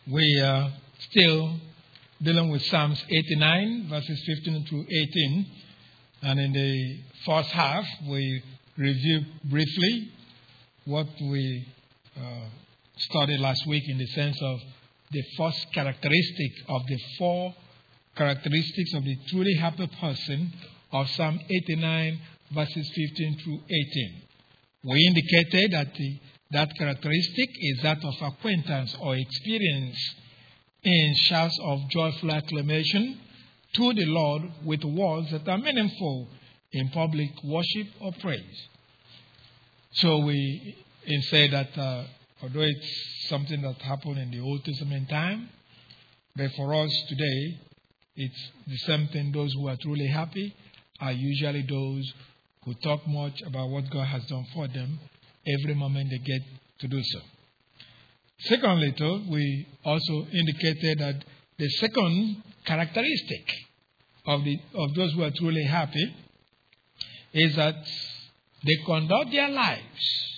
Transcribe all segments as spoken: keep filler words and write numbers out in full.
We are still dealing with Psalms eighty-nine, verses fifteen through eighteen. And in the first half, we reviewed briefly what we uh, studied last week in the sense of the first characteristic of the four characteristics of the truly happy person of Psalm eighty-nine, verses fifteen through eighteen. We indicated that the, that characteristic is that of acquaintance or experience in shouts of joyful acclamation to the Lord with words that are meaningful in public worship or praise. So we said that uh, although it's something that happened in the Old Testament time, but for us today, it's the same thing. Those who are truly happy are usually those who talk much about what God has done for them every moment they get to do so. Secondly, too, we also indicated that the second characteristic of the of those who are truly happy is that they conduct their lives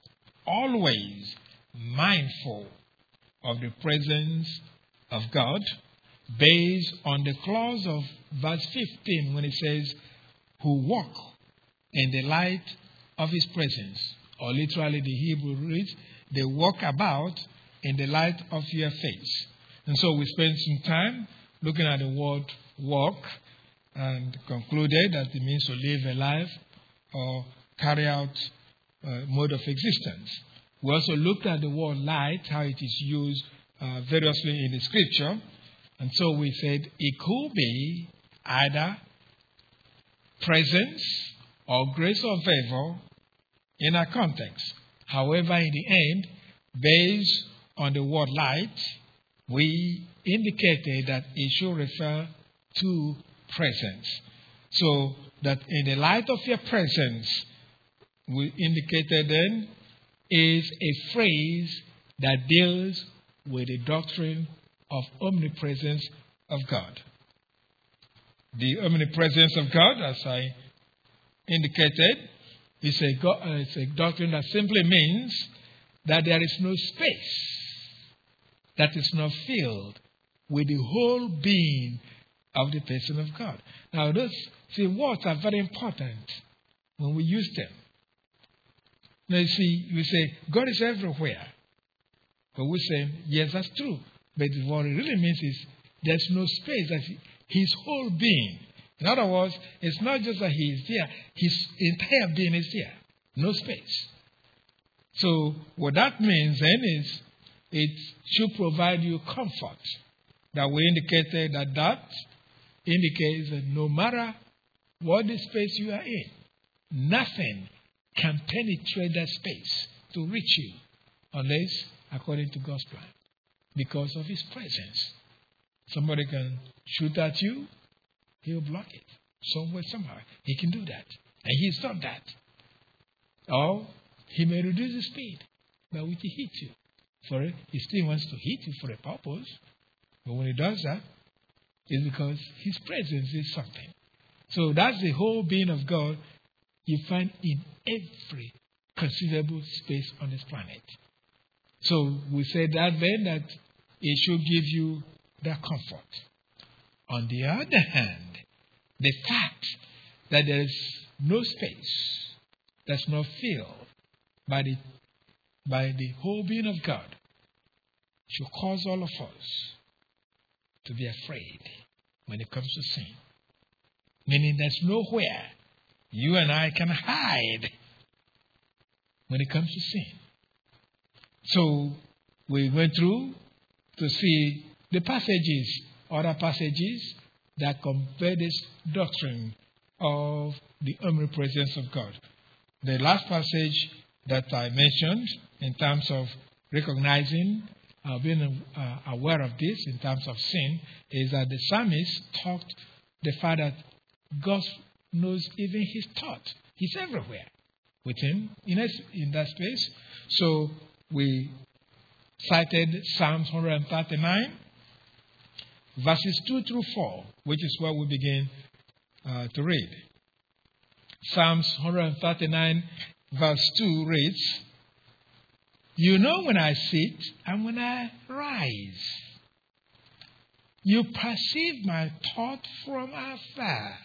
always mindful of the presence of God, based on the clause of verse fifteen when it says, who walk in the light of his presence. Or literally the Hebrew reads, they walk about in the light of your face. And so we spent some time looking at the word walk and concluded that it means to live a life or carry out a mode of existence. We also looked at the word light, how it is used uh, variously in the scripture. And so we said it could be either presence or grace or favor in our context. However, in the end, based on the word light, we indicated that it should refer to presence. So that in the light of your presence, we indicated then, is a phrase that deals with the doctrine of omnipresence of God. The omnipresence of God, as I indicated, is a, God, uh, it's a doctrine that simply means that there is no space that is not filled with the whole being of the person of God. Now, those see, words are very important when we use them. Now, you see, we say, God is everywhere. But we say, yes, that's true. But what it really means is there's no space, that his whole being. In other words, it's not just that he is there, his entire being is there. No space. So what that means then is it should provide you comfort. That we indicated that that indicates that no matter what the space you are in, nothing can penetrate that space to reach you unless according to God's plan, because of his presence. Somebody can shoot at you, he will block it. Somewhere, somehow, he can do that. And he's done that. Or he may reduce the speed by which he hits you. For it, he still wants to hit you for a purpose. But when he does that, it's because his presence is something. So that's the whole being of God you find in every conceivable space on this planet. So we said that then that it should give you that comfort. On the other hand, the fact that there is no space that's not filled by the by the whole being of God should cause all of us to be afraid when it comes to sin. Meaning there's nowhere you and I can hide when it comes to sin. So we went through to see the passages, other passages that compare this doctrine of the omnipresence of God. The last passage that I mentioned in terms of recognizing, uh, being uh, aware of this in terms of sin, is that the psalmist talked the fact that God knows even his thought. He's everywhere with him in, a, in that space. So we cited Psalms one thirty-nine, verses two through four, which is where we begin uh, to read. Psalms one thirty-nine, verse two reads, You know when I sit and when I rise. You perceive my thought from afar.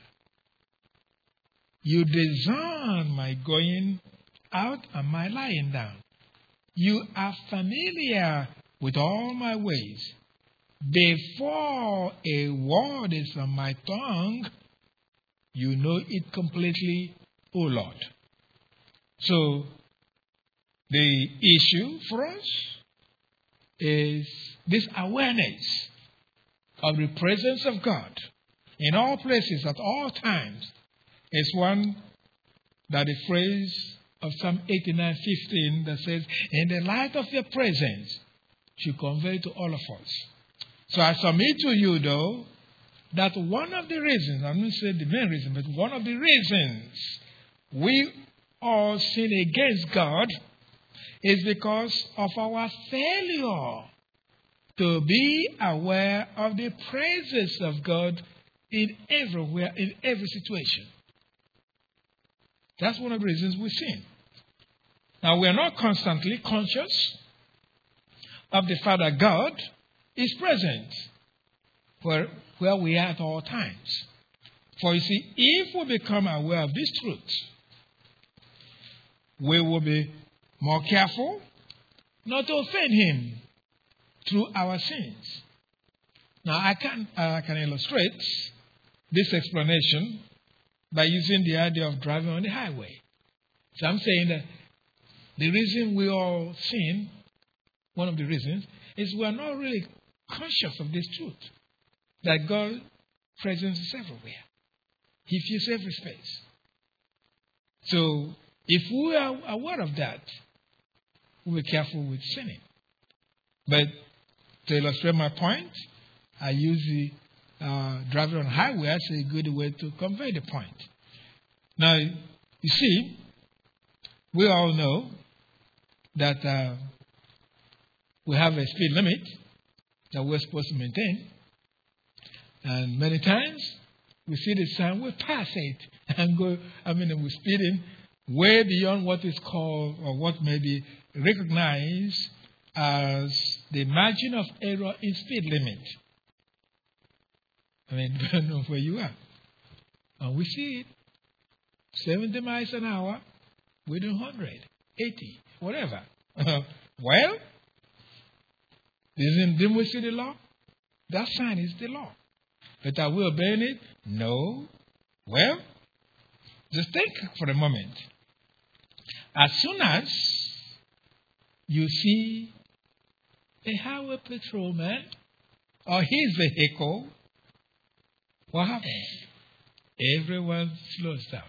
You discern my going out and my lying down. You are familiar with all my ways. Before a word is on my tongue, you know it completely, O Lord. So, the issue for us is this awareness of the presence of God in all places at all times is one that the phrase of Psalm eighty-nine fifteen that says, in the light of your presence should convey to all of us. So I submit to you, though, that one of the reasons, I'm not saying the main reason, but one of the reasons we all sin against God is because of our failure to be aware of the presence of God in everywhere, in every situation. That's one of the reasons we sin. Now, we are not constantly conscious of the fact that God is present where, where we are at all times. For you see, if we become aware of this truth, we will be more careful not to offend Him through our sins. Now, I can, uh, I can illustrate this explanation by using the idea of driving on the highway. So I'm saying that the reason we all sin, one of the reasons, is we are not really conscious of this truth, that God's presence is everywhere. He fills every space. So, if we are aware of that, we'll be careful with sinning. But to illustrate my point, I use the uh, driving on the highway as a good way to convey the point. Now, you see, we all know that uh, we have a speed limit that we're supposed to maintain. And many times, we see the sign, we pass it and go, I mean, we're speeding way beyond what is called or what may be recognized as the margin of error in speed limit. I mean, depending on where you are. And we see it. seventy miles an hour within one hundred, eighty, whatever. Well, isn't, didn't we see the law? That sign is the law. But are we obeying it? No. Well, just think for a moment. As soon as you see a highway patrolman or his vehicle, what happens? Everyone slows down.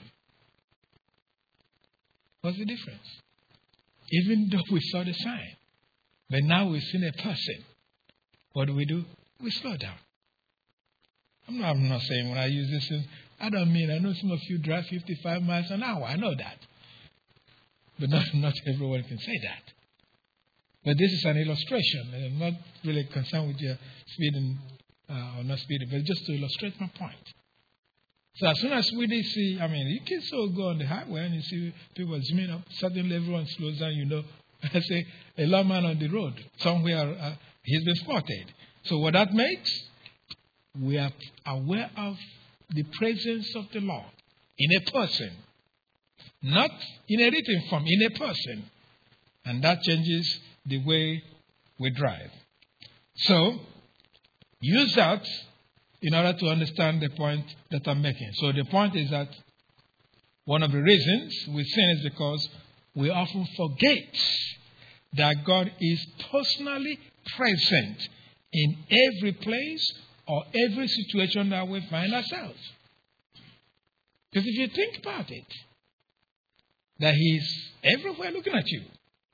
What's the difference? Even though we saw the sign, but now we've seen a person, what do we do? We slow down. I'm not, I'm not saying when I use this, I don't mean, I know some of you drive fifty-five miles an hour. I know that. But not, not everyone can say that. But this is an illustration. And I'm not really concerned with your speeding uh, or not speeding, but just to illustrate my point. So as soon as we see, I mean, you can so go on the highway and you see people zooming up. Suddenly everyone slows down, you know. I say, a lawman on the road, somewhere uh, he's been spotted. So what that makes, we are aware of the presence of the Lord in a person. Not in a written form, in a person. And that changes the way we drive. So, use that in order to understand the point that I'm making. So the point is that one of the reasons we sin is because we often forget that God is personally present in every place or every situation that we find ourselves. Because if you think about it, that He's everywhere looking at you.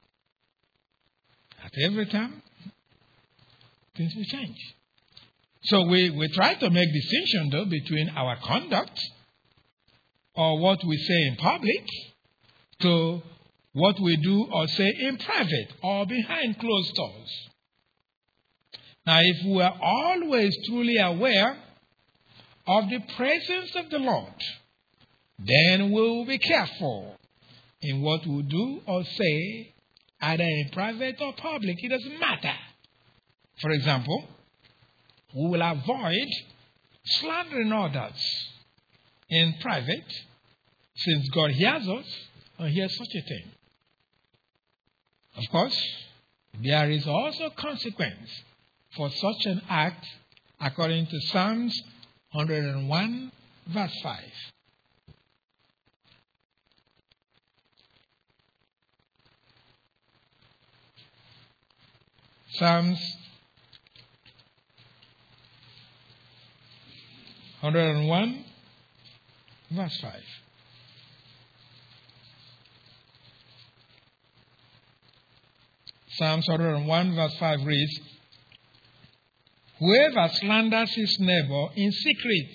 At every time, things will change. So we, we try to make distinction, though, between our conduct or what we say in public to what we do or say in private or behind closed doors. Now, if we are always truly aware of the presence of the Lord, then we will be careful in what we do or say either in private or public. It doesn't matter. For example, we will avoid slandering others in private, since God hears us and hears such a thing. Of course, there is also consequence for such an act according to Psalms one hundred one, verse five. Psalms one hundred one, verse five. Psalms one hundred one, verse five reads, "Whoever slanders his neighbor in secret,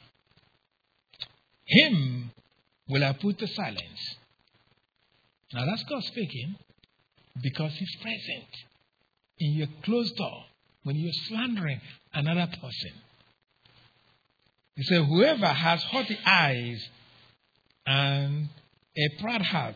him will I put to silence." Now that's God speaking, because he's present in your closed door when you're slandering another person. He said, "Whoever has haughty eyes and a proud heart,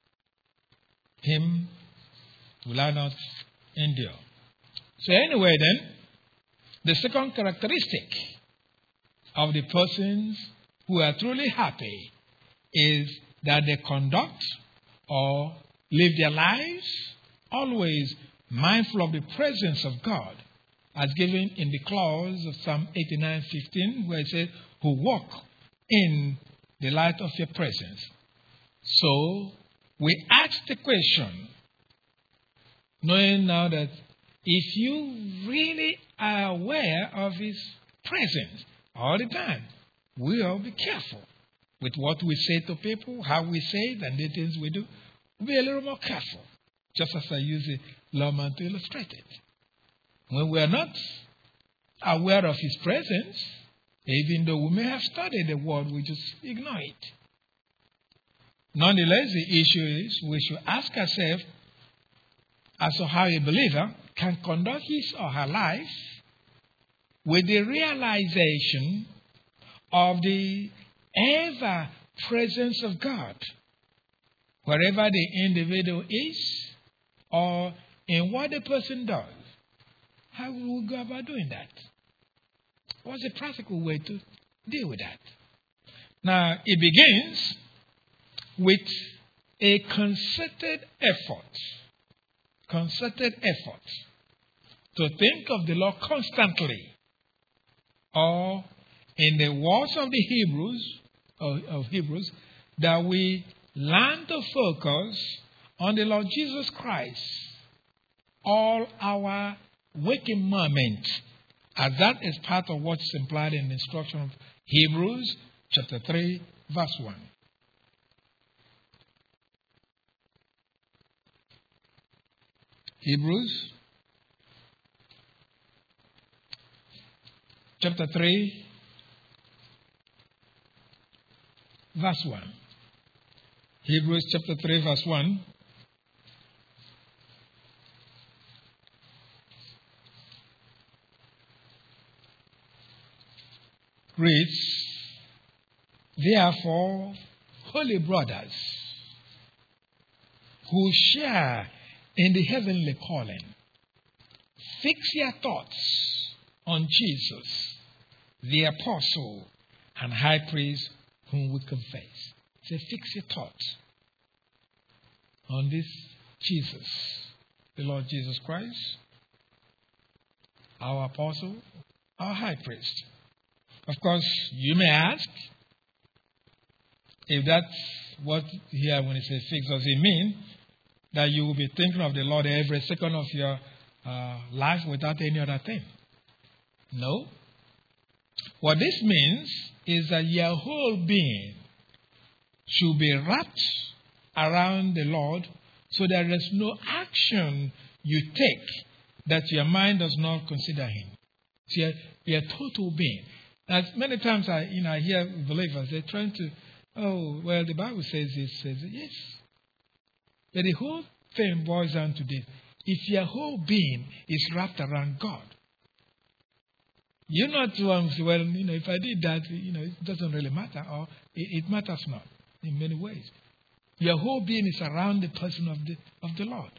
him will I not endure." So anyway then, the second characteristic of the persons who are truly happy is that they conduct or live their lives always mindful of the presence of God, as given in the clause of Psalm eighty-nine fifteen, where it says, "Who walk in the light of your presence." So we ask the question, knowing now that if you really are aware of his presence all the time, we all be careful with what we say to people, how we say it, and the things we do. We'll be a little more careful, just as I use a lawman to illustrate it. When we are not aware of his presence, even though we may have studied the word, we just ignore it. Nonetheless, the issue is we should ask ourselves as to how a believer can conduct his or her life with the realization of the ever presence of God, wherever the individual is or in what the person does. How will we go about doing that? What's the practical way to deal with that? Now, it begins with a concerted effort, concerted effort to think of the Lord constantly, or in the words of the Hebrews, of, of Hebrews, that we learn to focus on the Lord Jesus Christ all our waking moment, as that is part of what's implied in the instruction of Hebrews chapter three, verse one. Hebrews chapter three, verse one. Hebrews chapter three, verse one. Reads, "Therefore, holy brothers, who share in the heavenly calling, fix your thoughts on Jesus, the apostle and high priest whom we confess." Say, fix your thoughts on this Jesus, the Lord Jesus Christ, our apostle, our high priest. Of course, you may ask, if that's what here when it says fix, does it mean that you will be thinking of the Lord every second of your uh, life without any other thing? No. What this means is that your whole being should be wrapped around the Lord, so there is no action you take that your mind does not consider him. So your, your total being. As many times I, you know, I hear believers, they're trying to, oh, well, the Bible says this, says it. Yes. But the whole thing boils down to this. If your whole being is wrapped around God, you're not one who say, well, you know, if I did that, you know, it doesn't really matter, or it, it matters not in many ways. Your whole being is around the person of the of the Lord.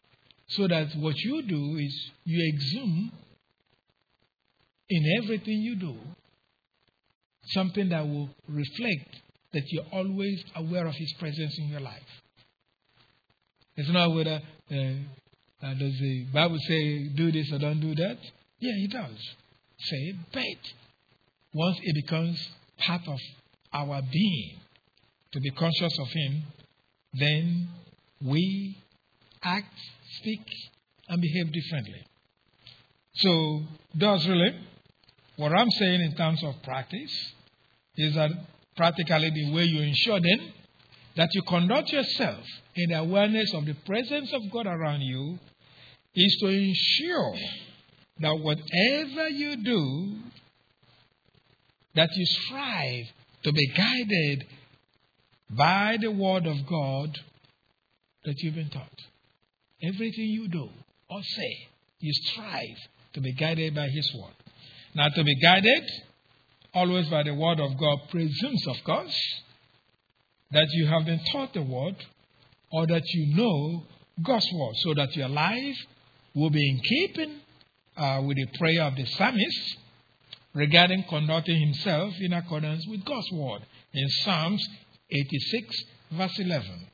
So that what you do is you exhume in everything you do something that will reflect that you're always aware of His presence in your life. It's not whether uh, uh, does the Bible say do this or don't do that. Yeah, it does say, but once it becomes part of our being, to be conscious of Him, then we act, speak, and behave differently. So, thus really, what I'm saying in terms of practice is that practically the way you ensure then that you conduct yourself in the awareness of the presence of God around you is to ensure that whatever you do, that you strive to be guided by the Word of God that you've been taught. Everything you do or say, you strive to be guided by His Word. Now, to be guided always by the Word of God presumes, of course, that you have been taught the Word or that you know God's Word, so that your life will be in keeping uh, with the prayer of the psalmist regarding conducting himself in accordance with God's Word in Psalms eighty-six, verse eleven.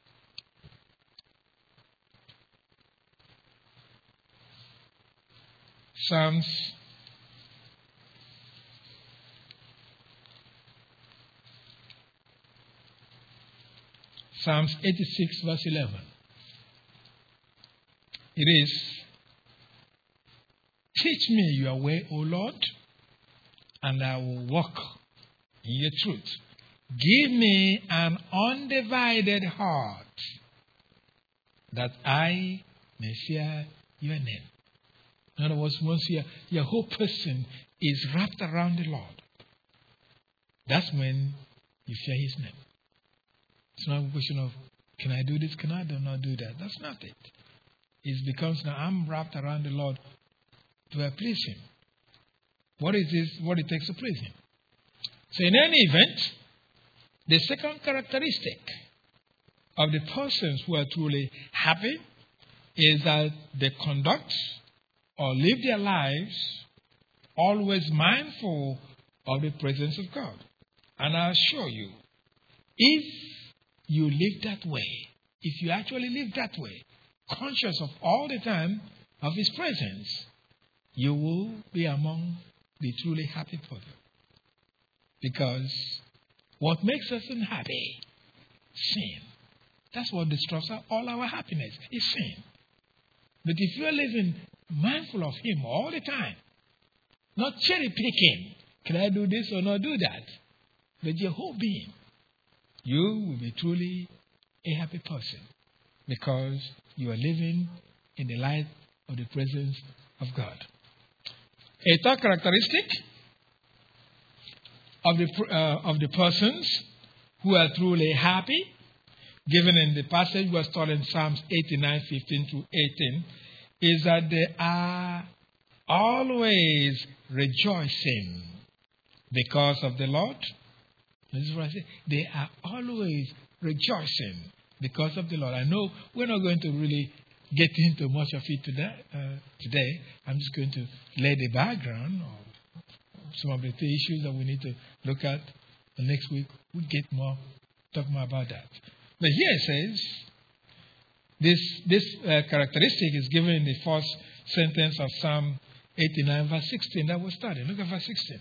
Psalms Psalms eighty-six, verse eleven. It is, teach me your way, O Lord, and I will walk in your truth. Give me an undivided heart, that I may fear your name. In other words, once your, your whole person is wrapped around the Lord, that's when you fear His name. It's not a question of, can I do this? Can I do not do that? That's not it. It becomes, now I'm wrapped around the Lord. Do I please Him? What is this? What it takes to please Him? So in any event, the second characteristic of the persons who are truly happy is that they conduct or live their lives always mindful of the presence of God. And I assure you, if you live that way, if you actually live that way, conscious of all the time of His presence, you will be among the truly happy people. Because what makes us unhappy? Sin. That's what destroys all our happiness, is sin. But if you are living mindful of Him all the time, not cherry picking, can I do this or not do that, but your whole being, you will be truly a happy person because you are living in the light of the presence of God. A third characteristic of the uh, of the persons who are truly happy, given in the passage was taught in Psalms eighty-nine, fifteen to eighteen, is that they are always rejoicing because of the Lord. This is what I say. They are always rejoicing because of the Lord. I know we're not going to really get into much of it today. Uh, today, I'm just going to lay the background of some of the issues that we need to look at. And next week, we'll get more, talk more about that. But here it says, this this uh, characteristic is given in the first sentence of Psalm eighty-nine, verse sixteen that was studied. Look at verse sixteen.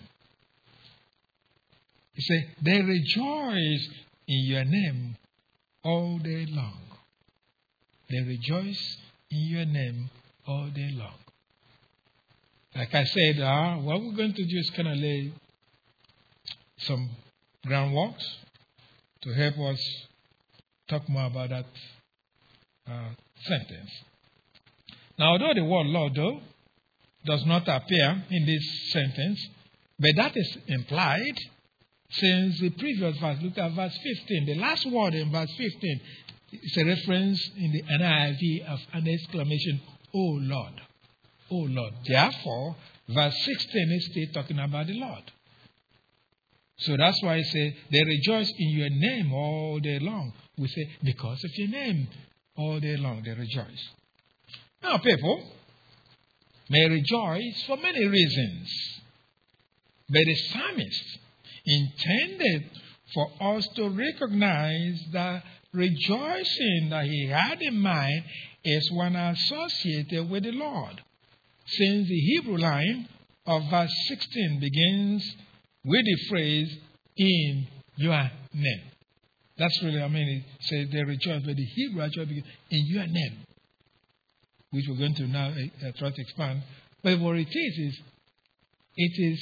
He said, they rejoice in your name all day long. They rejoice in your name all day long. Like I said, uh, what we're going to do is kind of lay some groundwork to help us talk more about that uh, sentence. Now, although the word Lord, though, does not appear in this sentence, but that is implied since the previous verse. Look at verse fifteen. The last word in verse fifteen is a reference in the N I V of an exclamation, "Oh Lord, oh Lord." Therefore, verse sixteen is still talking about the Lord. So that's why I say, they rejoice in your name all day long. We say, because of your name, all day long they rejoice. Now, people may rejoice for many reasons, but the psalmist intended for us to recognize that rejoicing that he had in mind is one associated with the Lord, since the Hebrew line of verse sixteen begins with the phrase, in your name. That's really, I mean, it says they rejoice, but the Hebrew actually begins, in your name, which we're going to now uh, try to expand. But what it is, is it is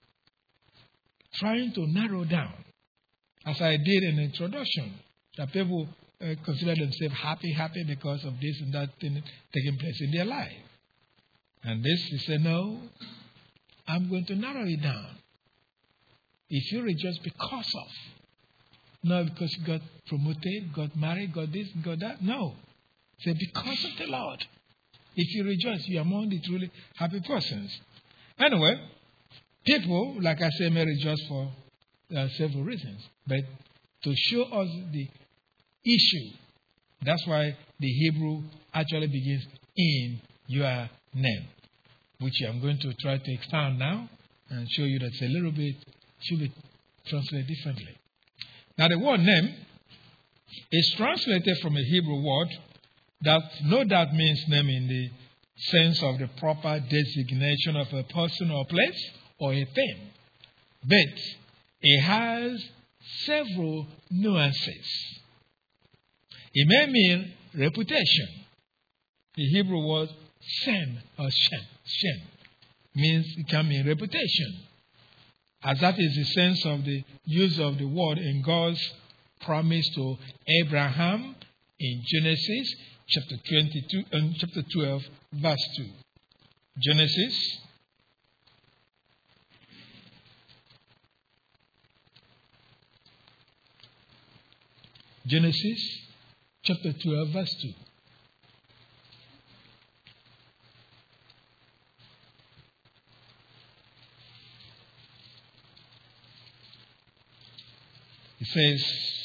trying to narrow down, as I did in the introduction, that people uh, consider themselves happy, happy because of this and that thing taking place in their life. And this, you say, no, I'm going to narrow it down. If you rejoice because of, not because you got promoted, got married, got this, got that, no. Say because of the Lord. If you rejoice, you are among the truly happy persons. Anyway, people, like I say, may rejoice for uh, several reasons. But to show us the issue, that's why the Hebrew actually begins in your name, which I'm going to try to expand now and show you that's a little bit, should be translated differently. Now, the word name is translated from a Hebrew word that no doubt means name in the sense of the proper designation of a person or place or a thing. But it has several nuances. It may mean reputation. The Hebrew word shem or shem, shem means it can mean reputation, as that is the sense of the use of the word in God's promise to Abraham in Genesis chapter twenty-two and chapter twelve, verse two. Genesis Genesis chapter twelve, verse two. It says,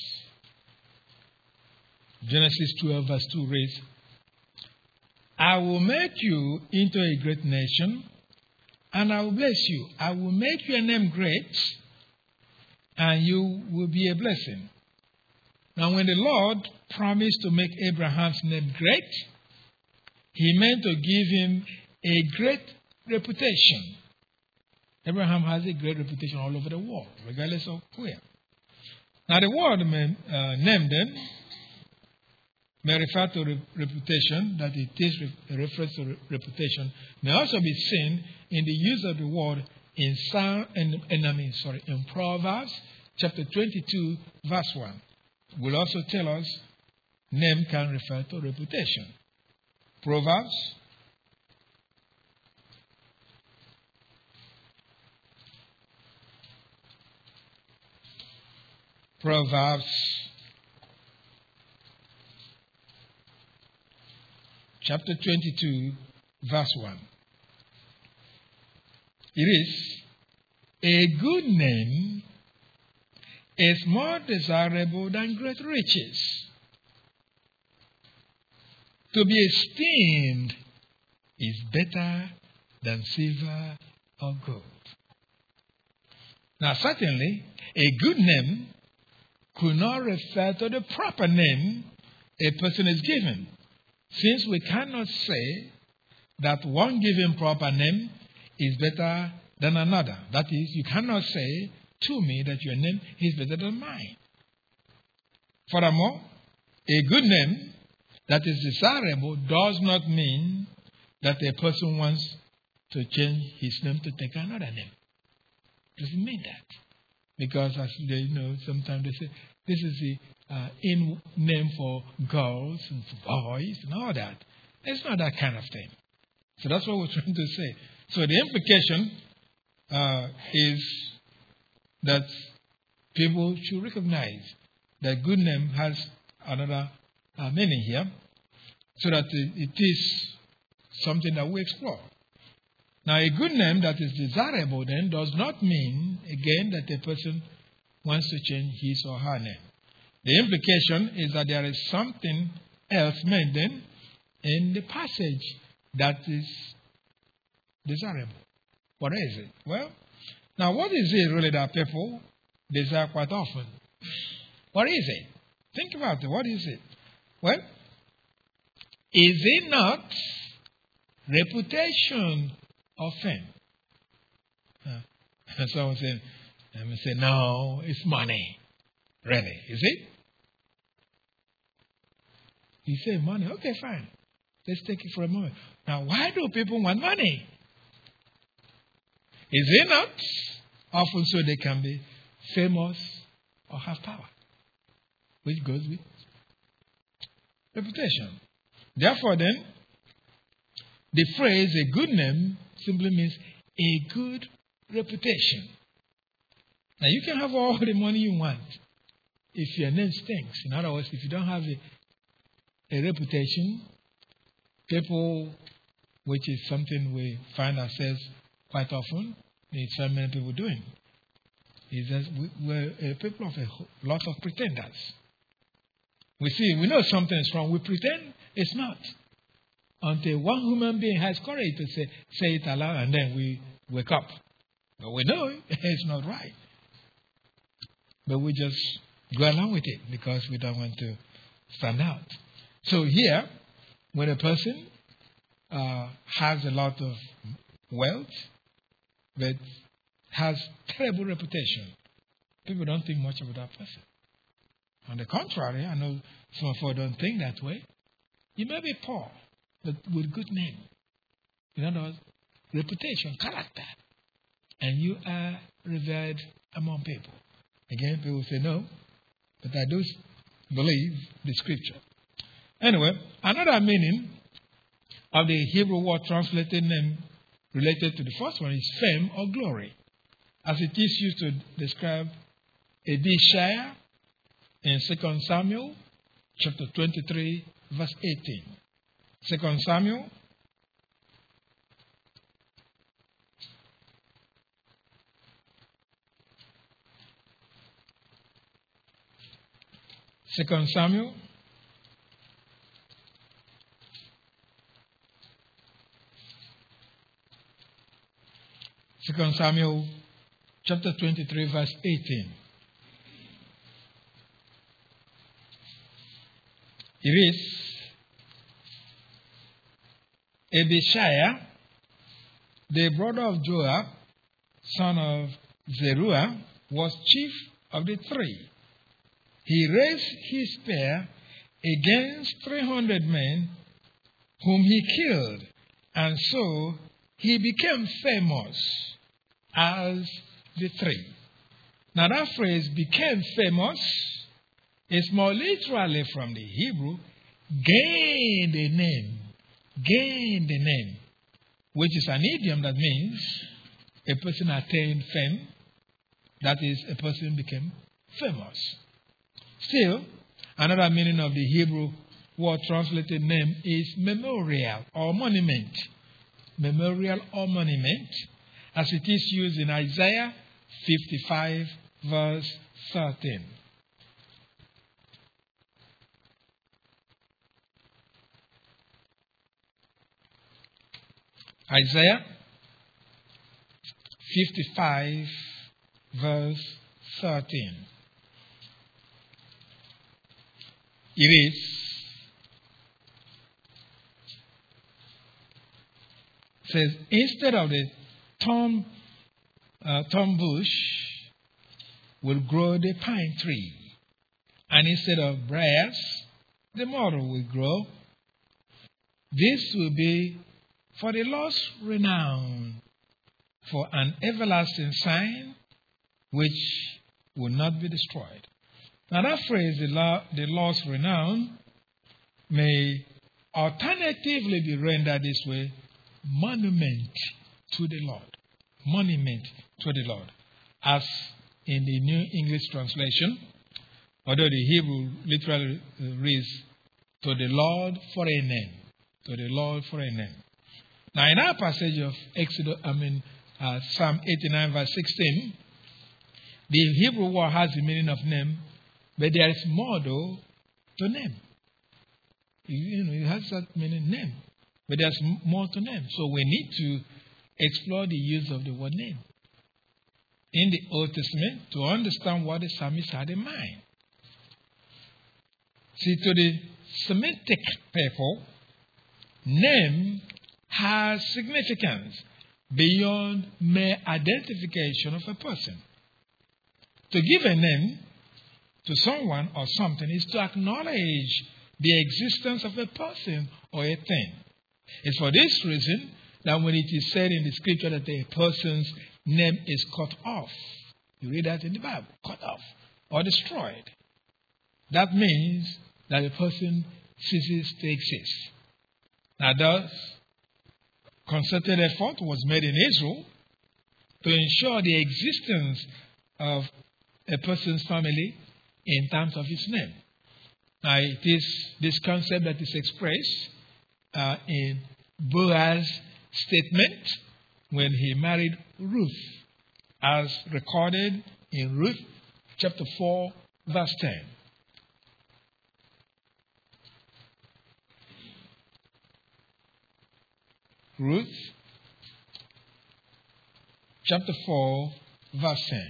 Genesis twelve, verse two reads, I will make you into a great nation, and I will bless you. I will make your name great, and you will be a blessing. Now, when the Lord promised to make Abraham's name great, he meant to give him a great reputation. Abraham has a great reputation all over the world, regardless of where. Now, the word may, uh, name then may refer to re- reputation, that it is re- a reference to re- reputation, may also be seen in the use of the word in Psalm, in, in, I mean, sorry, in Proverbs chapter twenty-two, verse one. Will also tell us name can refer to reputation. Proverbs Proverbs chapter twenty-two, verse one. It is, a good name is more desirable than great riches. To be esteemed is better than silver or gold. Now, certainly, a good name could not refer to the proper name a person is given, since we cannot say that one given proper name is better than another. That is, you cannot say to me that your name is better than mine. Furthermore, a good name that is desirable does not mean that a person wants to change his name to take another name. It doesn't mean that. Because, as they you know, sometimes they say, this is the uh, in name for girls and for boys and all that. It's not that kind of thing. So that's what we're trying to say. So the implication uh, is that people should recognize that good name has another uh, meaning here, so that it, it is something that we explore. Now, a good name that is desirable then does not mean, again, that a person wants to change his or her name. The implication is that there is something else meant then in the passage that is desirable. What is it? Well, now what is it really that people desire quite often? What is it? Think about it. What is it? Well, is it not reputation or fame? Uh, someone said, let me say, no, it's money. Really, is it? You say money. Okay, fine. Let's take it for a moment. Now, why do people want money? Is it not often so they can be famous or have power? Which goes with reputation. Therefore, then, the phrase a good name simply means a good reputation. Now, you can have all the money you want if your name stinks. In other words, if you don't have a, a reputation, people, which is something we find ourselves quite often, there's so many people doing, is that we, we're a people of a lot of pretenders. We see, we know something is wrong. We pretend it's not. Until one human being has courage to say, say it aloud, and then we wake up. But we know it's not right. But we just go along with it because we don't want to stand out. So here, when a person uh, has a lot of wealth, but has terrible reputation, people don't think much about that person. On the contrary, I know some of us don't think that way. You may be poor, but with good name. In other words, reputation, character. And you are revered among people. Again, people say no, but I do believe the scripture. Anyway, another meaning of the Hebrew word translated name related to the first one is fame or glory, as it is used to describe Abishai in Second Samuel chapter twenty-three, verse eighteen. Second Samuel Second Samuel Second Samuel chapter twenty-three, verse eighteen. It is Abishai, the brother of Joab, son of Zeruiah, was chief of the three. He raised his spear against three hundred men whom he killed, and so he became famous as the three. Now that phrase, became famous, is more literally from the Hebrew, gained a name. Gained a name, which is an idiom that means a person attained fame. That is, a person became famous. Still, another meaning of the Hebrew word translated name is memorial or monument. Memorial or monument, as it is used in Isaiah fifty-five, verse thirteen. Isaiah fifty-five, verse thirteen. It is, says, instead of the thorn, uh, thorn bush will grow the pine tree, and instead of briars, the myrtle will grow. This will be for the Lord's renown, for an everlasting sign which will not be destroyed. Now that phrase, the, law, the Lord's renown, may alternatively be rendered this way, monument to the Lord. Monument to the Lord. As in the New English translation, although the Hebrew literally reads, to the Lord for a name. To the Lord for a name. Now in our passage of Exodus, I mean uh, Psalm eighty-nine, verse sixteen, the Hebrew word has the meaning of name, but there is more though to name. You, you know, it has that many names. But there's m- more to name. So we need to explore the use of the word name in the Old Testament to understand what the psalmist had in mind. See, to the Semitic people, name has significance beyond mere identification of a person. To give a name to someone or something is to acknowledge the existence of a person or a thing. It's for this reason that when it is said in the scripture that a person's name is cut off, you read that in the Bible, cut off or destroyed. That means that a person ceases to exist. Now, thus, concerted effort was made in Israel to ensure the existence of a person's family in terms of his name. Now, it is this concept that is expressed uh, in Boaz's statement when he married Ruth, as recorded in Ruth chapter four, verse ten. Ruth chapter four, verse ten.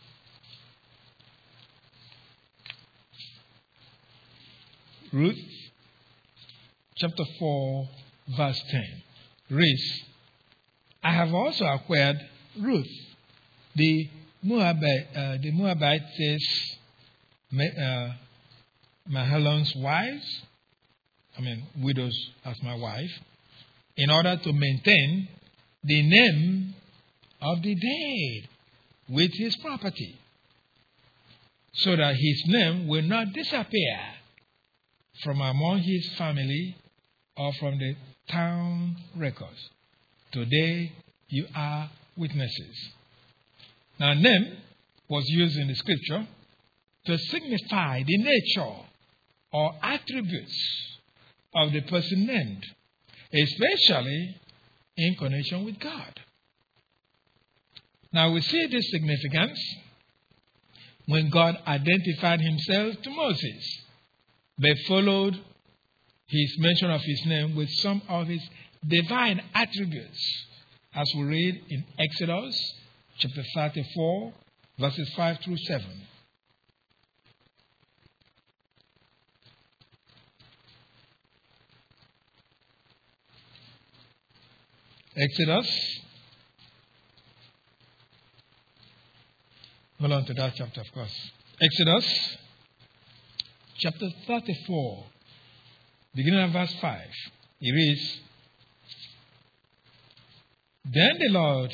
Ruth chapter four, verse ten reads, I have also acquired Ruth, the Moabite, uh, the Moabitess, uh, Mahlon's wives, I mean widows as my wife, in order to maintain the name of the dead with his property, so that his name will not disappear from among his family or from the town records. Today you are witnesses. Now, name was used in the scripture to signify the nature or attributes of the person named, especially in connection with God. Now, we see this significance when God identified himself to Moses, but followed his mention of his name with some of his divine attributes, as we read in Exodus chapter thirty-four, verses five through seven. Exodus, hold on to that chapter, of course. Exodus chapter thirty-four, beginning at verse five. It reads, Then the Lord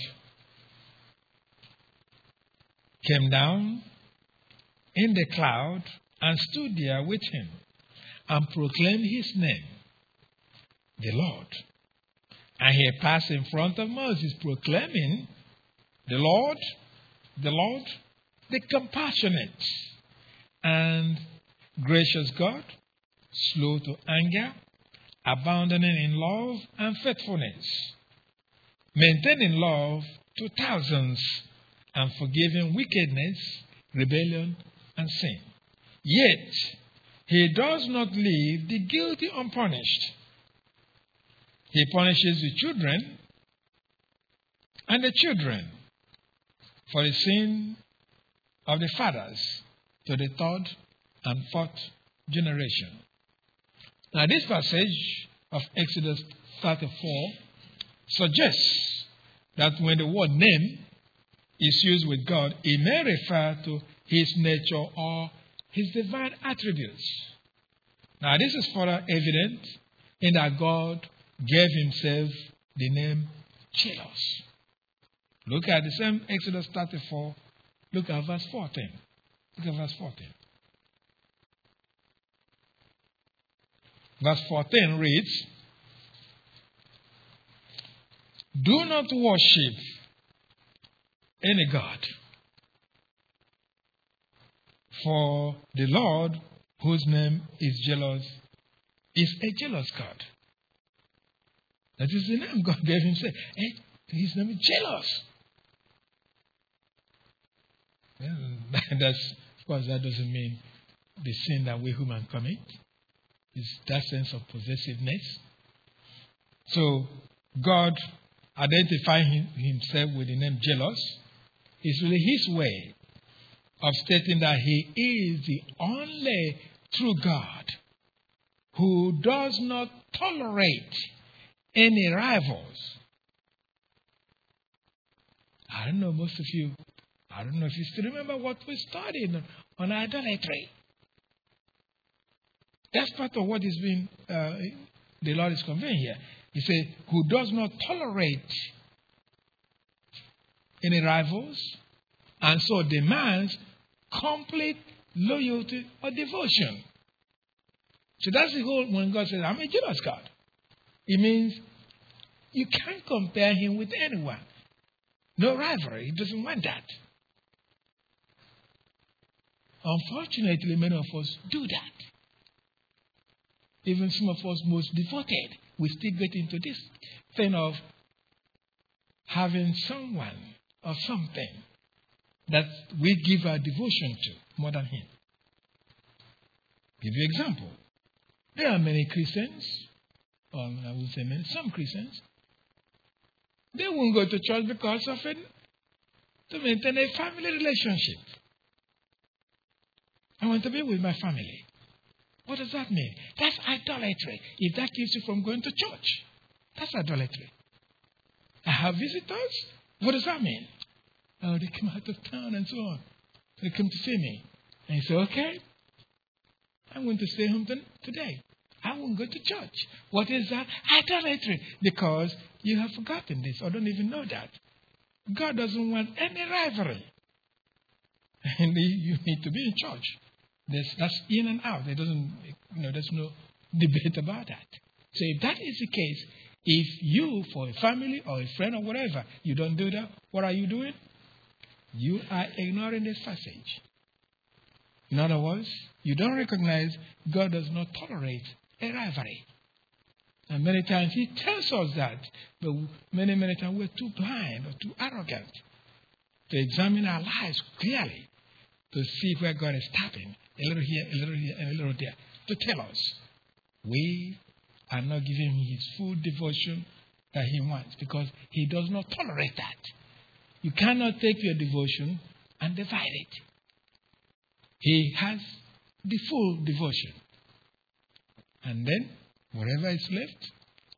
came down in the cloud and stood there with him and proclaimed his name, the Lord. And he passed in front of Moses, proclaiming, the Lord, the Lord, the compassionate and gracious God, slow to anger, abounding in love and faithfulness, maintaining love to thousands, and forgiving wickedness, rebellion, and sin. Yet, he does not leave the guilty unpunished. He punishes the children and the children for the sin of the fathers to the third and fourth generation. Now, this passage of Exodus thirty-four suggests that when the word name is used with God, it may refer to his nature or his divine attributes. Now, this is further evident in that God gave himself the name Jealous. Look at the same Exodus thirty-four. Look at verse fourteen. Look at verse fourteen. Verse fourteen reads, Do not worship any god, for the Lord, whose name is jealous, is a jealous God. That is the name God gave himself. Hey, his name is Jealous. Yeah, that's, of course, that doesn't mean the sin that we humans commit. It's that sense of possessiveness. So God identifying himself with the name jealous is really his way of stating that he is the only true God who does not tolerate any rivals. I don't know, most of you, I don't know if you still remember what we studied on, on idolatry. That's part of what is being, uh, the Lord is conveying here. He said, who does not tolerate any rivals, and so demands complete loyalty or devotion. So that's the whole, when God says, I'm a jealous God. It means you can't compare him with anyone. No rivalry. He doesn't want that. Unfortunately, many of us do that. Even some of us most devoted, we still get into this thing of having someone or something that we give our devotion to more than him. Give you an example. There are many Christians, or I would say many, some Christians, they won't go to church because of it, to maintain a family relationship. I want to be with my family. What does that mean? That's idolatry. If that keeps you from going to church, that's idolatry. I have visitors. What does that mean? Oh, they come out of town and so on. They come to see me. And you say, okay, I'm going to stay home today. I won't go to church. What is that? Idolatry. Because you have forgotten this or don't even know that. God doesn't want any rivalry. And you need to be in church. There's, that's in and out. There doesn't, you know, there's no debate about that. So if that is the case, if you, for a family or a friend or whatever, you don't do that, what are you doing? You are ignoring this passage. In other words, you don't recognize God does not tolerate a rivalry. And many times he tells us that, but many, many times we're too blind or too arrogant to examine our lives clearly to see where God is tapping, a little here, a little here, and a little there, to tell us we are not giving him his full devotion that he wants because he does not tolerate that. You cannot take your devotion and divide it. He has the full devotion. And then, whatever is left,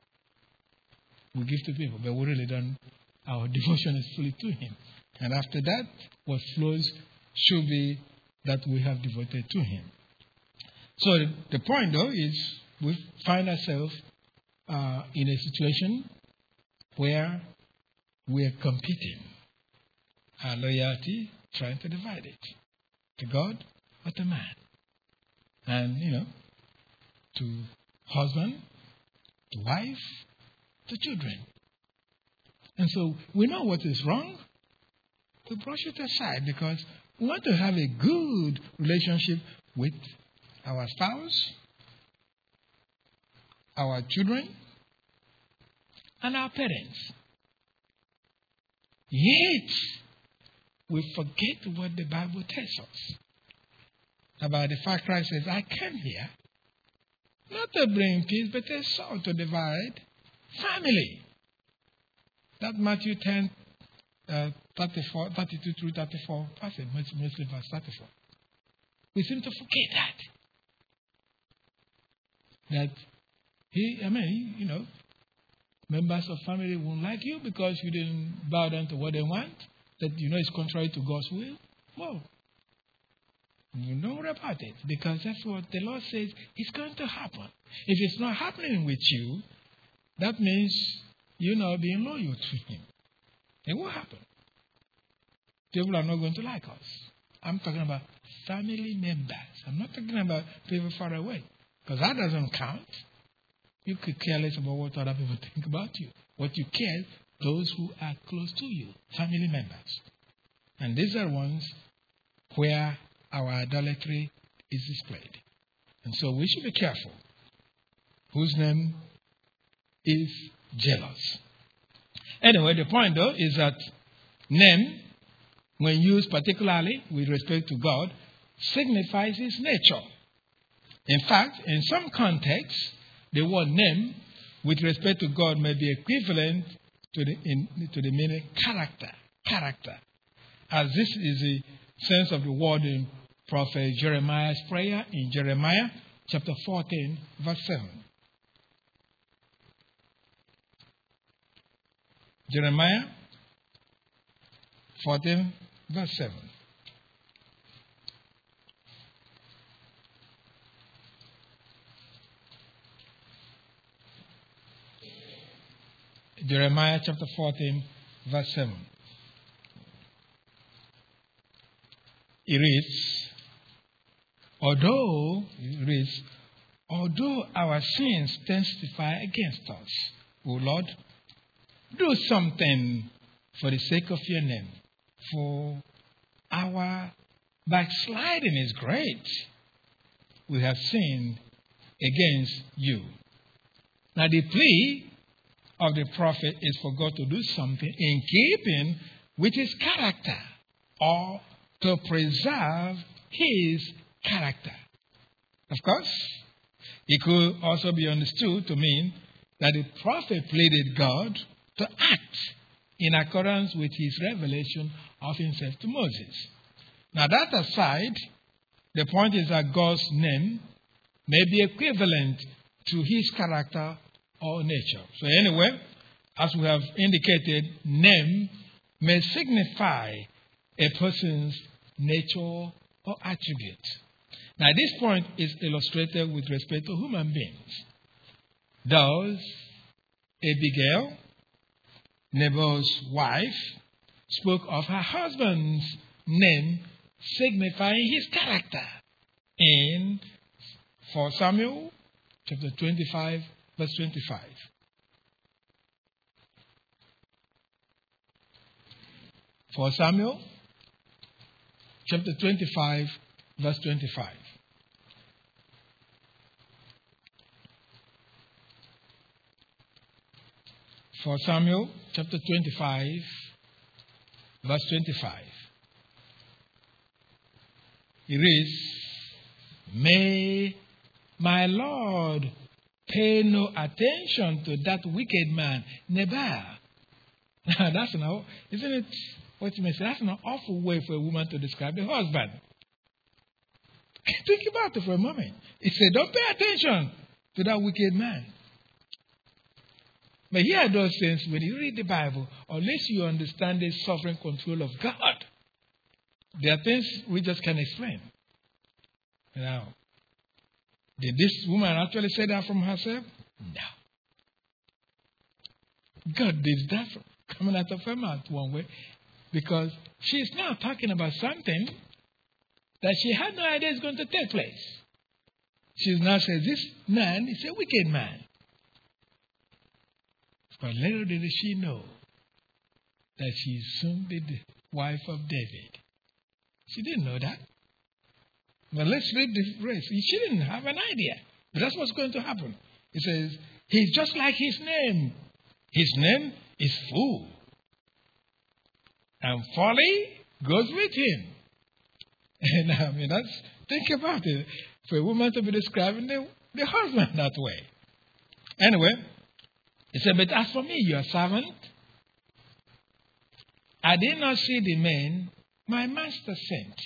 we give to people. But we really don't, our devotion is fully to him. And after that, what flows should be that we have devoted to him. So the point, though, is we find ourselves uh, in a situation where we are competing. Our loyalty, trying to divide it. To God or to man. And, you know, to husband, to wife, to children. And so we know what is wrong. We brush it aside because we want to have a good relationship with our spouse, our children, and our parents. Yet, we forget what the Bible tells us about the fact Christ says, I came here not to bring peace, but a sword to divide family. That Matthew ten, uh, thirty-four, thirty-two through thirty-four passage, mostly verse thirty-four. We seem to forget that. That he, I mean, you know, members of family won't like you because you didn't bow down to what they want. That you know is contrary to God's will. Well, you don't worry about it because that's what the Lord says is going to happen. If it's not happening with you, that means you're not being loyal to him. It will happen. People are not going to like us. I'm talking about family members. I'm not talking about people far away because that doesn't count. You could care less about what other people think about you. What you care, those who are close to you, family members. And these are ones where our idolatry is displayed. And so we should be careful. Whose name is jealous. Anyway, the point though is that name, when used particularly with respect to God, signifies his nature. In fact, in some contexts, the word name with respect to God may be equivalent to the, in, to the meaning character. Character. As this is the sense of the word in Prophet Jeremiah's prayer in Jeremiah chapter fourteen, verse seven. Jeremiah fourteen, verse seven. Jeremiah chapter fourteen, verse seven. It reads, although, it reads, although our sins testify against us, O Lord, do something for the sake of your name, for our backsliding is great. We have sinned against you. Now the plea of the prophet is for God to do something in keeping with his character, or to preserve his character. Of course, it could also be understood to mean that the prophet pleaded God to act in accordance with his revelation of himself to Moses. Now that aside, the point is that God's name may be equivalent to his character or nature. So anyway, as we have indicated, name may signify a person's nature or attribute. Now this point is illustrated with respect to human beings. Thus, Abigail, Nabal's wife, spoke of her husband's name signifying his character in First Samuel chapter twenty-five, verse twenty-five. First Samuel chapter twenty-five, verse twenty-five. First Samuel chapter twenty-five, verse twenty-five. It reads, may my Lord pay no attention to that wicked man, Nabal. That's an, isn't it? What you may say, that's an awful way for a woman to describe a husband. Think about it for a moment. It said, don't pay attention to that wicked man. But here are those things, when you read the Bible, unless you understand the sovereign control of God, there are things we just can't explain. Now, did this woman actually say that from herself? No. God did that coming out of her mouth one way, because she's now talking about something that she had no idea is going to take place. She's now says, this man is a wicked man. But little did she know that she's soon be the wife of David. She didn't know that. But let's read the rest. She didn't have an idea. But that's what's going to happen. It says, he's just like his name. His name is Fool. And folly goes with him. And I mean, that's, think about it. For a woman to be describing the, the husband that way. Anyway, he said, but as for me, your servant, I did not see the man my master sent.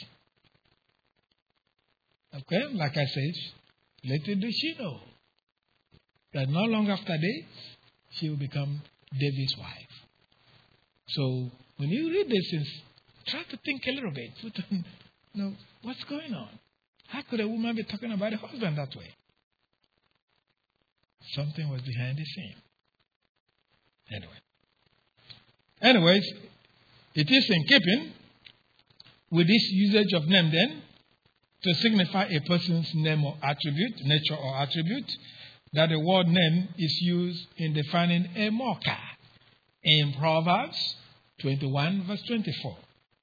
Okay, like I said, little did she know that not long after this, she will become David's wife. So, when you read this, try to think a little bit. Put on, you know, what's going on? How could a woman be talking about a husband that way? Something was behind the scene. Anyway. Anyways, it is in keeping with this usage of name then, to signify a person's name or attribute, nature or attribute, that the word name is used in defining a mocker in Proverbs twenty-one, verse twenty-four.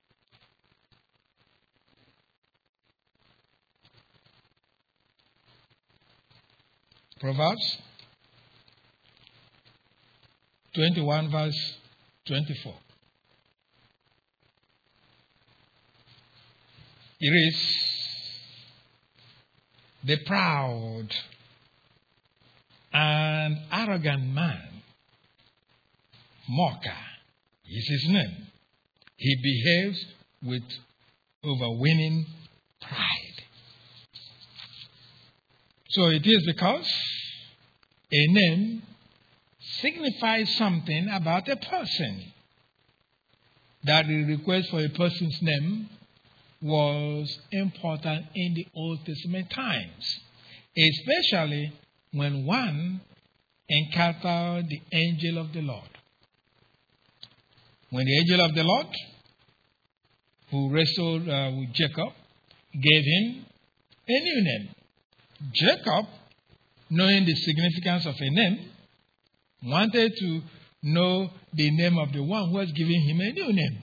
Proverbs twenty-one, verse twenty-four. It is, the proud and arrogant man, mocker is his name. He behaves with overweening pride. So it is because a name signifies something about a person that the request for a person's name was important in the Old Testament times, especially when one encountered the angel of the Lord. When the angel of the Lord, who wrestled uh, with Jacob, gave him a new name. Jacob, knowing the significance of a name, wanted to know the name of the one who was giving him a new name.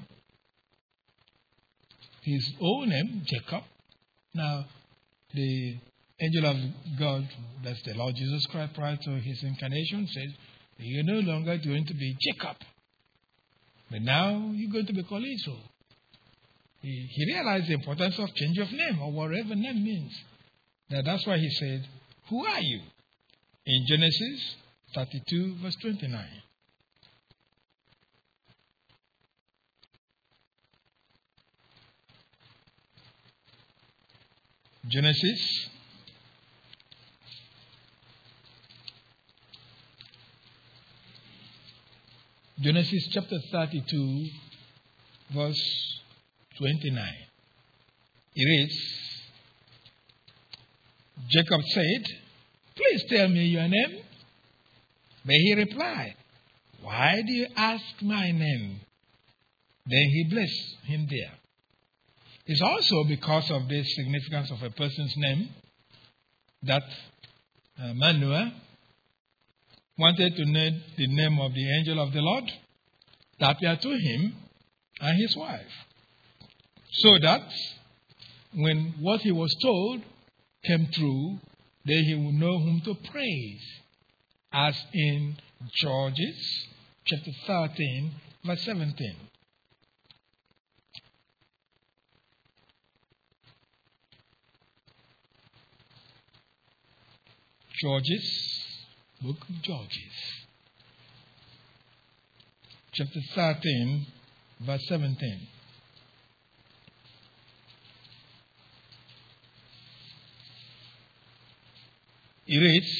His old name, Jacob. Now, the angel of God, that's the Lord Jesus Christ, prior to his incarnation, says, you're no longer going to be Jacob, but now you're going to be called Israel. He, he realized the importance of change of name, or whatever name means. Now, that's why he said, who are you? In Genesis thirty-two, verse twenty-nine. Genesis Genesis chapter thirty-two, verse twenty-nine. It reads, Jacob said, please tell me your name. But he replied, why do you ask my name? Then he blessed him there. It's also because of the significance of a person's name that uh, Manoah wanted to know the name of the angel of the Lord that appeared to him and his wife, so that when what he was told came true, then he would know whom to praise, as in Judges chapter thirteen, verse seventeen. Judges, book of Judges, chapter thirteen, verse seventeen. It reads,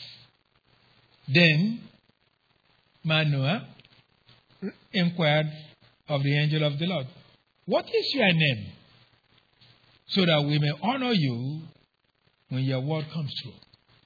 then Manoah inquired of the angel of the Lord, what is your name? So that we may honor you when your word comes true.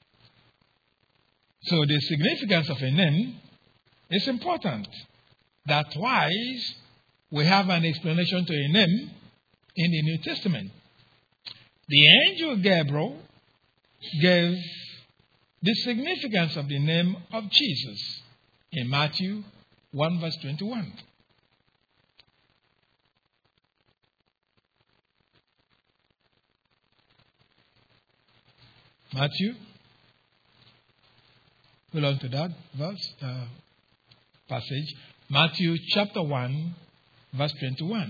So the significance of a name is important. That's why we have an explanation to a name in the New Testament. The angel Gabriel gave the significance of the name of Jesus in Matthew one, verse twenty-one. Matthew, hold on to that verse, uh, passage. Matthew chapter one, verse twenty-one.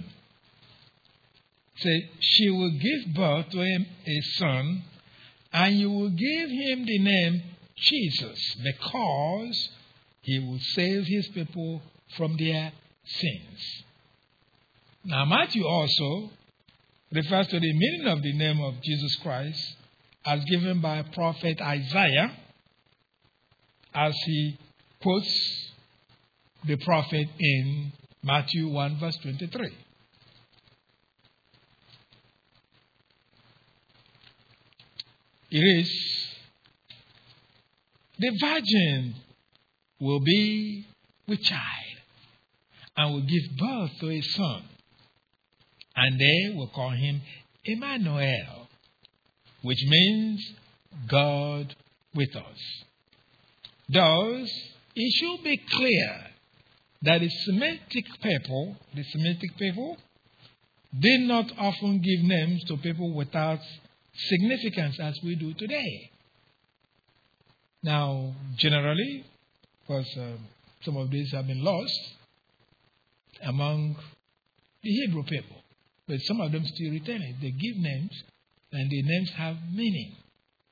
Say, she will give birth to him a son, and you will give him the name Jesus, because he will save his people from their sins. Now, Matthew also refers to the meaning of the name of Jesus Christ as given by prophet Isaiah, as he quotes the prophet in Matthew one, verse twenty-three. It is, the virgin will be with child and will give birth to a son, and they will call him Emmanuel, which means God with us. Thus, it should be clear that the Semitic people, the Semitic people, did not often give names to people without significance as we do today. Now, generally, because uh, some of these have been lost among the Hebrew people, but some of them still retain it. They give names, and the names have meaning.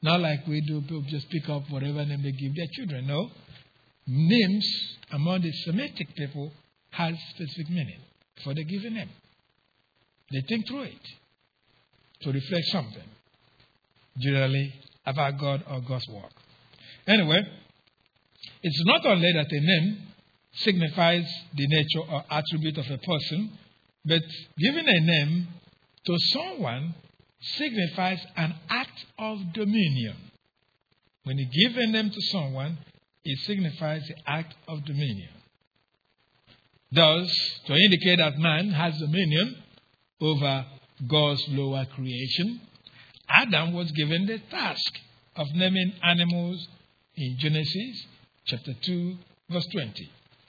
Not like we do, people just pick up whatever name they give their children. No. Names among the Semitic people has specific meaning for the given name. They think through it to reflect something, generally about God or God's work. Anyway, it's not only that a name signifies the nature or attribute of a person, but giving a name to someone signifies an act of dominion. When you give a name to someone, it signifies the act of dominion. Thus, to indicate that man has dominion over God's lower creation, Adam was given the task of naming animals in Genesis chapter two, verse twenty.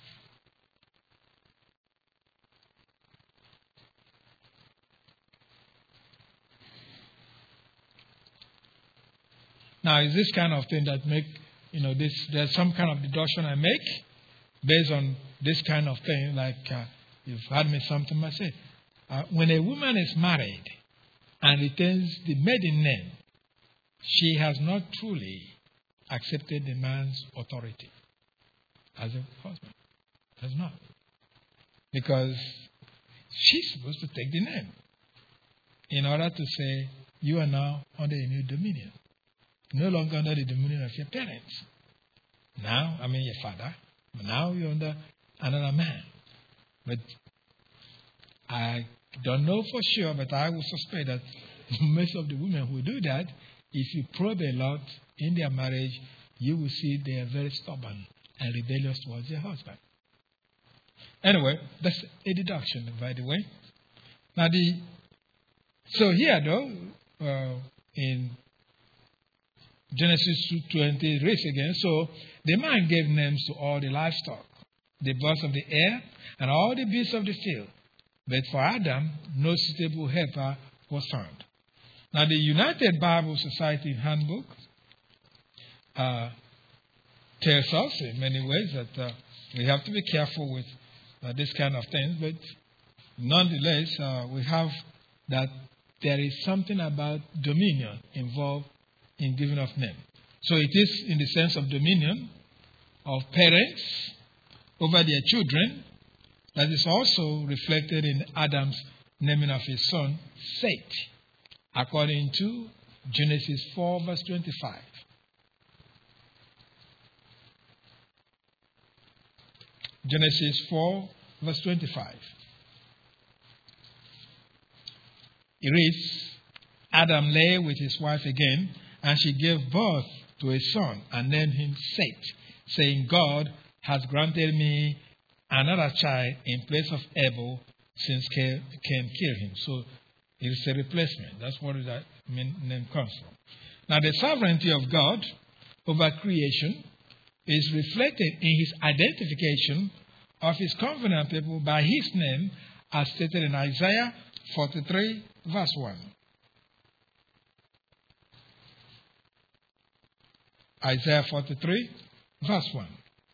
Now, is this kind of thing that make, you know, this, there's some kind of deduction I make based on this kind of thing, like uh, you've had me something I say. Uh, when a woman is married and retains the maiden name, she has not truly accepted the man's authority as a husband. Has not. Because she's supposed to take the name in order to say, you are now under a new dominion. No longer under the dominion of your parents. Now, I mean your father. But now you're under another man. But I don't know for sure, but I would suspect that most of the women who do that, if you probe a lot in their marriage, you will see they are very stubborn and rebellious towards their husband. Anyway, that's a deduction, by the way. Now, the so here, though, uh, in Genesis two twenty, reads again. So the man gave names to all the livestock, the birds of the air, and all the beasts of the field. But for Adam, no suitable helper was found. Now, the United Bible Society Handbook uh, tells us in many ways that uh, we have to be careful with uh, this kind of things. But nonetheless, uh, we have that there is something about dominion involved in giving of name. So it is in the sense of dominion of parents over their children that is also reflected in Adam's naming of his son, Seth, according to Genesis four, verse twenty-five. Genesis four, verse twenty-five. It reads, Adam lay with his wife again, and she gave birth to a son and named him Seth, saying, God has granted me another child in place of Abel, since Cain killed him. So it is a replacement. That's what that name comes from. Now, the sovereignty of God over creation is reflected in his identification of his covenant people by his name, as stated in Isaiah forty-three, verse one. Isaiah forty-three, verse one.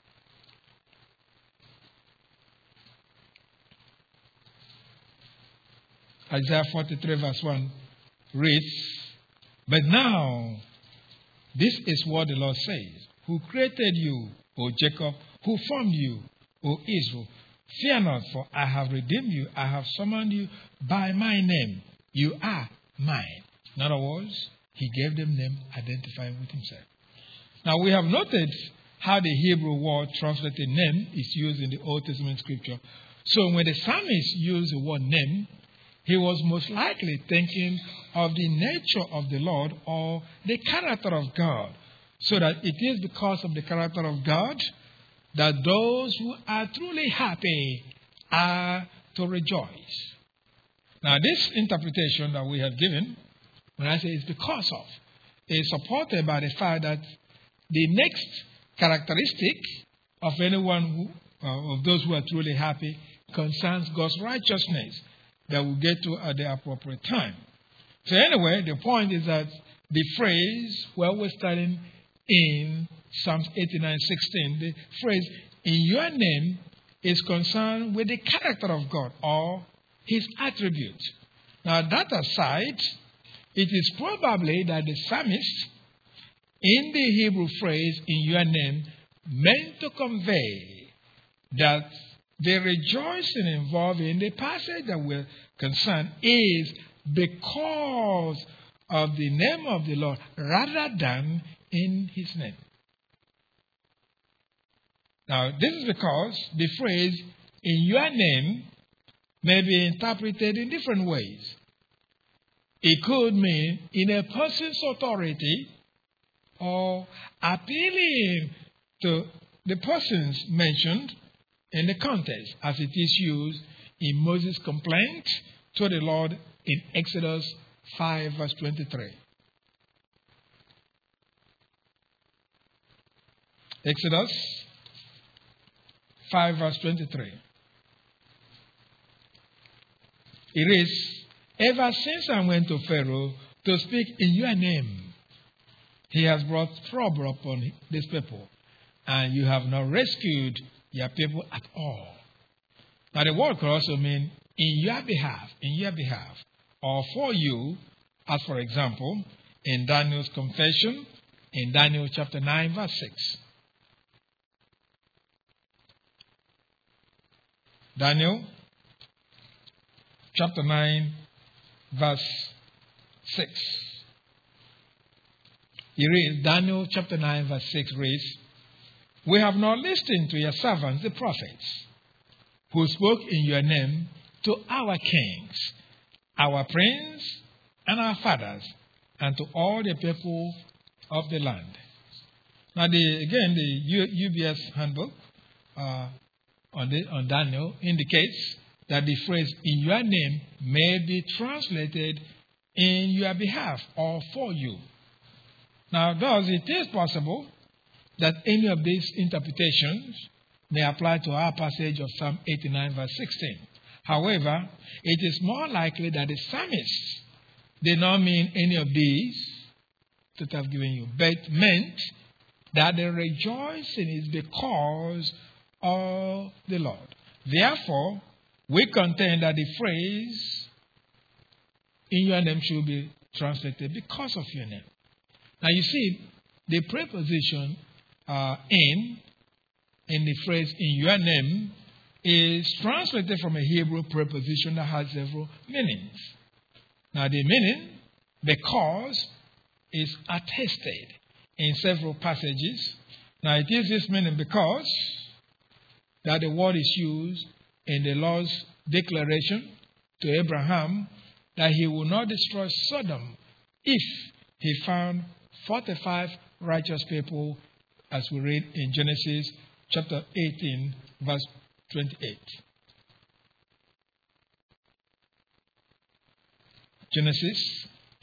Isaiah forty-three, verse one reads, But now, this is what the Lord says, who created you, O Jacob, who formed you, O Israel. Fear not, for I have redeemed you. I have summoned you by my name. You are mine. In other words, he gave them name identifying with himself. Now, we have noted how the Hebrew word translated name is used in the Old Testament scripture. So when the psalmist used the word name, he was most likely thinking of the nature of the Lord or the character of God. So that it is because of the character of God that those who are truly happy are to rejoice. Now, this interpretation that we have given, when I say it's because of, is supported by the fact that the next characteristic of anyone who, uh, of those who are truly happy, concerns God's righteousness that we'll get to at the appropriate time. So anyway, the point is that the phrase, where we're studying in Psalms eighty-nine sixteen, the phrase, in your name, is concerned with the character of God or his attributes. Now, that aside, it is probably that the psalmist in the Hebrew phrase, in your name, meant to convey that the rejoicing involved in the passage that we're concerned is because of the name of the Lord rather than in his name. Now, this is because the phrase, in your name, may be interpreted in different ways. It could mean in a person's authority or appealing to the persons mentioned in the context, as it is used in Moses' complaint to the Lord in Exodus five, verse twenty-three. Exodus five, verse twenty-three. It reads, ever since I went to Pharaoh to speak in your name, he has brought trouble upon this people, and you have not rescued your people at all. Now the word could also mean in your behalf, in your behalf, or for you, as for example, in Daniel's confession, in Daniel chapter nine, verse six. Daniel chapter nine, verse six. You read, Daniel chapter nine, verse six reads, we have not listened to your servants, the prophets, who spoke in your name to our kings, our prince, and our fathers, and to all the people of the land. Now, the, again, the U, UBS handbook uh, on, the, on Daniel indicates that the phrase in your name may be translated in your behalf or for you. Now, thus, it is possible that any of these interpretations may apply to our passage of Psalm eighty-nine, verse sixteen. However, it is more likely that the psalmist did not mean any of these that I've given you, but meant that the rejoicing is because of the Lord. Therefore, we contend that the phrase in your name should be translated because of your name. Now you see, the preposition uh, in, in the phrase in your name is translated from a Hebrew preposition that has several meanings. Now the meaning, because, is attested in several passages. Now it is this meaning because that the word is used in the Lord's declaration to Abraham that he will not destroy Sodom if he found forty-five righteous people, as we read in Genesis chapter eighteen, verse twenty-eight. Genesis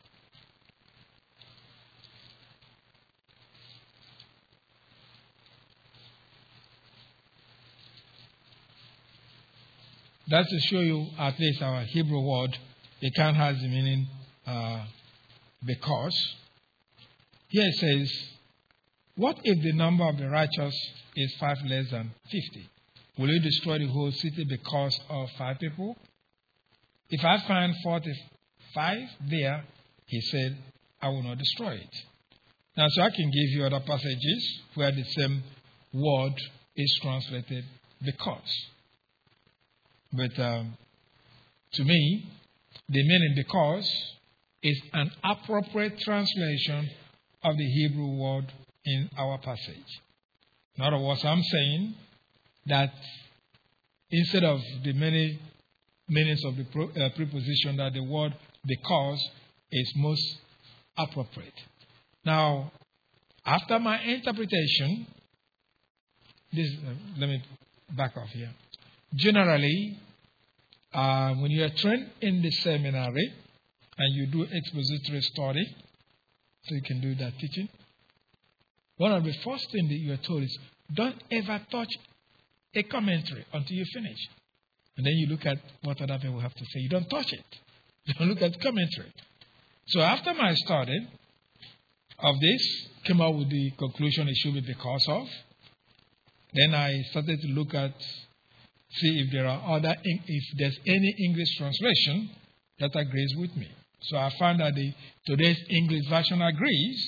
That's to show you at least our Hebrew word. It can have the meaning uh, because. Here it says, what if the number of the righteous is five less than fifty? Will you destroy the whole city because of five people? If I find forty-five there, he said, I will not destroy it. Now, so I can give you other passages where the same word is translated because. But um, to me, the meaning because is an appropriate translation of the Hebrew word in our passage. In other words, I'm saying that instead of the many meanings of the pro, uh, preposition, that the word because is most appropriate. Now, after my interpretation, this uh, let me back off here. Generally, uh, when you are trained in the seminary and you do expository study, so you can do that teaching, one of the first things that you are told is don't ever touch a commentary until you finish. And then you look at what other people have to say. You don't touch it. You don't look at commentary. So after my study of this, came out with the conclusion it should be because of. Then I started to look at, see if there are other, if there's any English translation that agrees with me. So I found that the today's English version agrees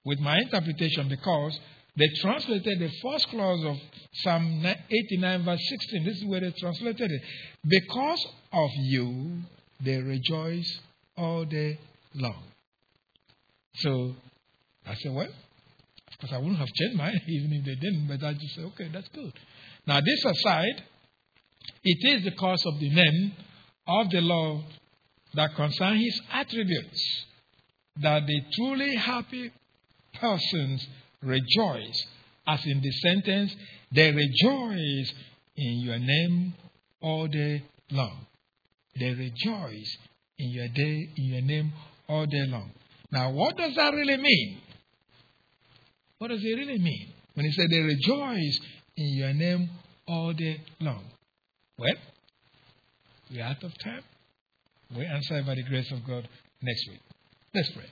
with my interpretation because they translated the first clause of Psalm eighty-nine verse sixteen. This is where they translated it. Because of you, they rejoice all day long. So I said, well, of course I wouldn't have changed mine even if they didn't, but I just said, okay, that's good. Now this aside, it is because of the name of the Lord that concern his attributes that the truly happy persons rejoice, as in the sentence, they rejoice in your name all day long. They rejoice in your day, in your name all day long. Now, what does that really mean? What does it really mean when he said they rejoice in your name all day long? Well, we're out of time. We'll answer by the grace of God next week. Let's pray.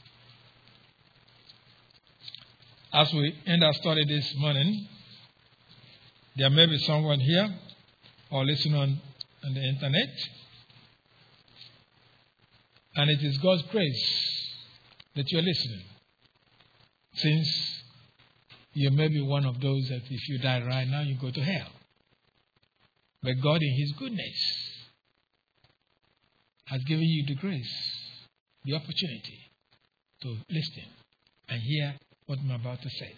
As we end our study this morning, there may be someone here or listening on, on the internet, and it is God's grace that you're listening. Since you may be one of those that if you die right now, you go to hell. But God in his goodness has given you the grace, the opportunity to listen and hear what I'm about to say.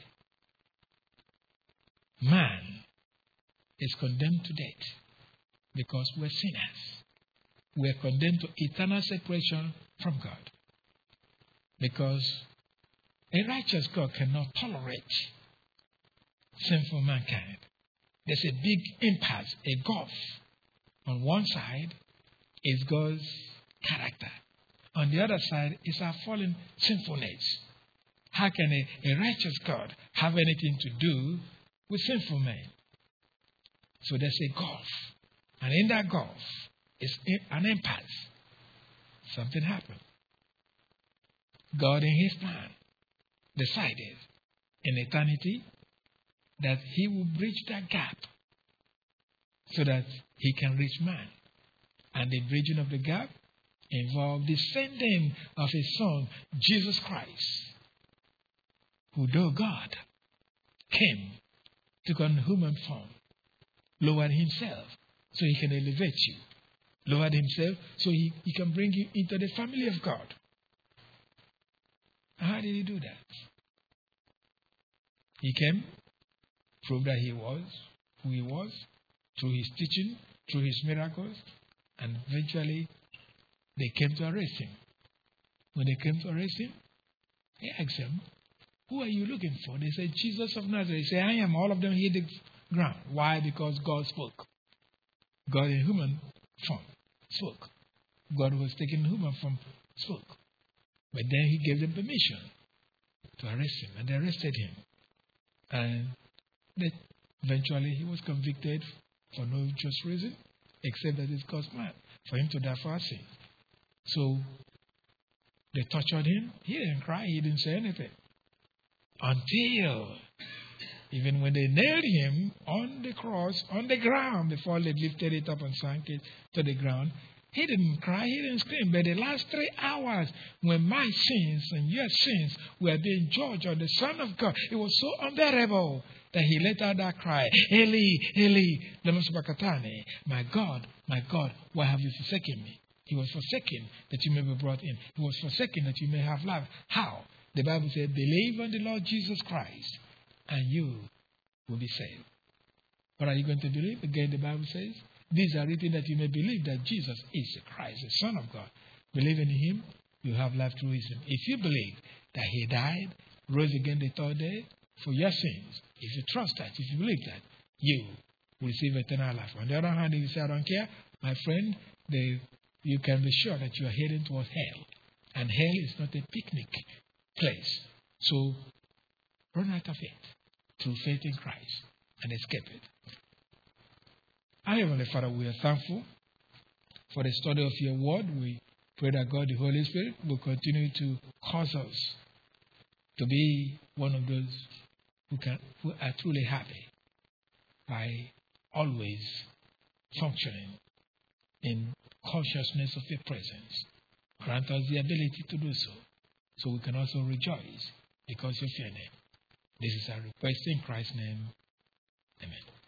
Man is condemned to death because we're sinners. We're condemned to eternal separation from God because a righteous God cannot tolerate sinful mankind. There's a big impasse, a gulf. On one side is God's character. On the other side is our fallen sinfulness. How can a, a righteous God have anything to do with sinful men? So there's a gulf. And in that gulf is an impasse. Something happened. God in his plan decided in eternity that he will bridge that gap so that he can reach man. And the bridging of the gap involved the sending of his son, Jesus Christ, who, though God, came, took on human form, lowered himself so he can elevate you, lowered himself so he, he can bring you into the family of God. How did he do that? He came, proved that he was who he was, through his teaching, through his miracles, and eventually they came to arrest him. When they came to arrest him, he asked them, who are you looking for? They said, Jesus of Nazareth. He said, I am. All of them hit the ground. Why? Because God spoke. God in human form spoke. God was taking human form spoke. But then he gave them permission to arrest him. And they arrested him. And they, eventually he was convicted for no just reason, except that it's God's plan for him to die for our sin. So they tortured him. He didn't cry. He didn't say anything. Until, even when they nailed him on the cross, on the ground, before they lifted it up and sank it to the ground, he didn't cry, he didn't scream. But the last three hours, when my sins and your sins were being judged on the Son of God, it was so unbearable that he let out that cry, Eli, Eli, lama sabachthani, my God, my God, why have you forsaken me? He was forsaken that you may be brought in. He was forsaken that you may have life. How? The Bible says, believe on the Lord Jesus Christ, and you will be saved. What are you going to believe? Again, the Bible says, these are written that you may believe that Jesus is the Christ, the Son of God. Believe in him, you have life through him. If you believe that he died, rose again the third day for your sins, if you trust that, if you believe that, you will receive eternal life. On the other hand, if you say, I don't care, my friend, the, you can be sure that you are heading towards hell. And hell is not a picnic place. So run out of it through faith in Christ and escape it. Our Heavenly Father, we are thankful for the study of your word. We pray that God, the Holy Spirit, will continue to cause us to be one of those who can who are truly happy by always functioning in consciousness of your presence. Grant us the ability to do so, so we can also rejoice because of your name. This is our request in Christ's name. Amen.